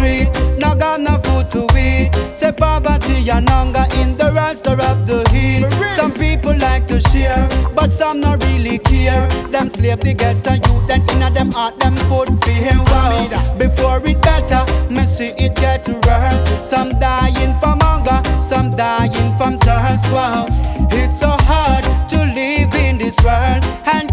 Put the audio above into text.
street, no got no food to eat. Say poverty and hunger in the world stir up the heat. Some people like to share, but some not really care. Them slave they get a youth, then inna them heart them put fear. Wow. Before it better, me see it get worse. Some dying from hunger, some dying from thirst. Wow. It's so hard to live in this world, and